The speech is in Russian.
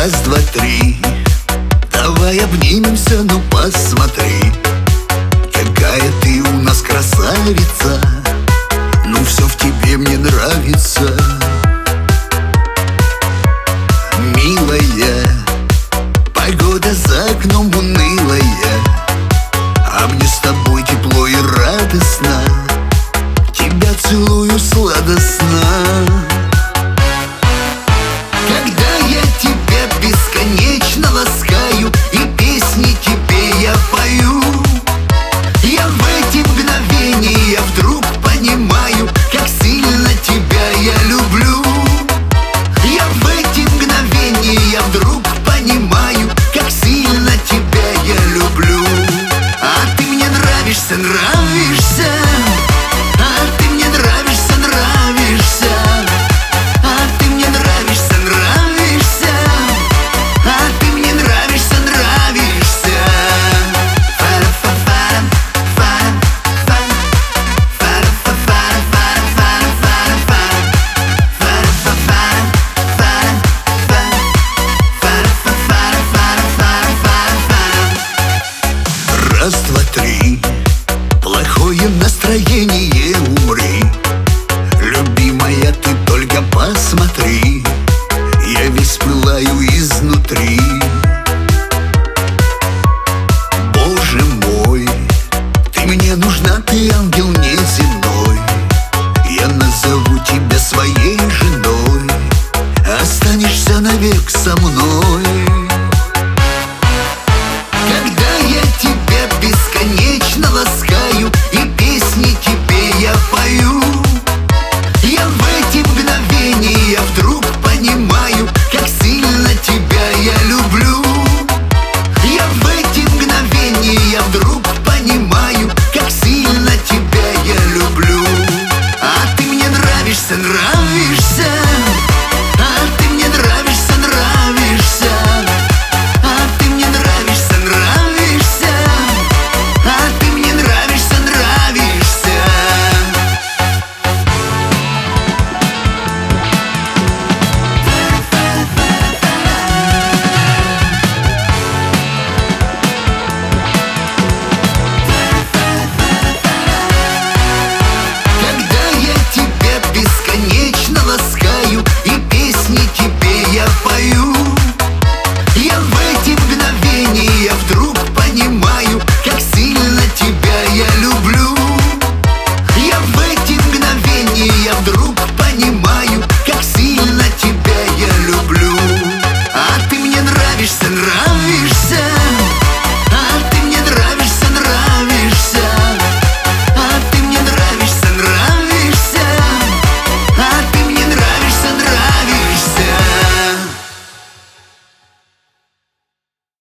Раз, два, три, давай обнимемся, ну посмотри, какая ты у нас красавица. Ну все в тебе мне нравится. Милая, погода за окном унылая, а мне с тобой тепло и радостно. Тебя целую сладостно. Когда я тебя бесконечно ласкаю и песни тебе я пою, я в эти мгновения вдруг понимаю, как сильно тебя я люблю. Я в эти мгновения вдруг понимаю, как сильно тебя я люблю. А ты мне нравишься, нравишься. А ты мне нравишься, нравишься. А ты мне нравишься, нравишься. А ты мне нравишься, нравишься. Фара-фа-фара, фара-фара, фара-фа-фара, фара-фара, фара-фара, фара-фара. Раз, два, три, плохое настроение умри. Любимая, ты только посмотри, я весь пылаю изнутри. Боже мой, ты мне нужна, ты ангел неземной. Я назову тебя своей женой, останешься навек со мной.